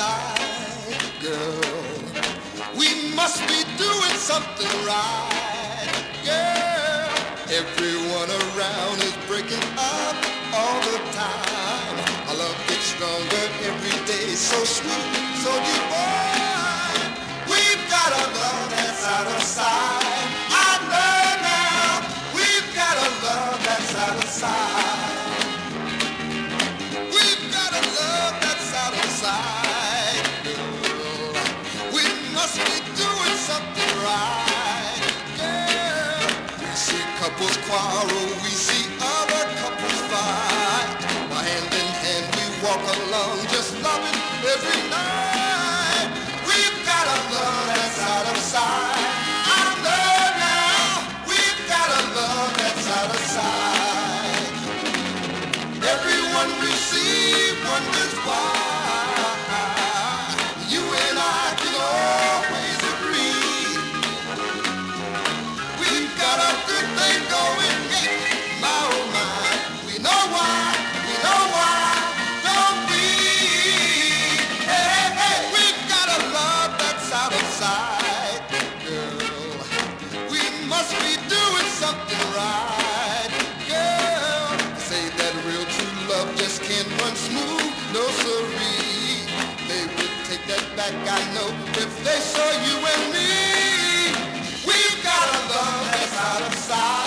side, girl. We must be doing something right, girl. Everyone around is breaking up all the time. Our love gets stronger every day, so sweet, so divine. We've got a love that's out of sight. I know now. We've got a love that's out of sight. We've got a love that's out of sight, girl. We must be doing something right, girl. We see couples quarrel, we see other couples fight. Now hand in hand we walk along, just loving every night. We've got a love that's out of sight. I know now. We've got a love that's out of sight. Everyone we see wonders why you and I can always agree. We've got a good thing going, yeah, my oh my. We know why, don't we? Hey, hey, we've got a love that's out of sight, girl. We must be doing something right, girl. Say that real true love just can't run smooth, no siree. They would take that back, I know, if they saw you and me. We've got a love that's out of sight.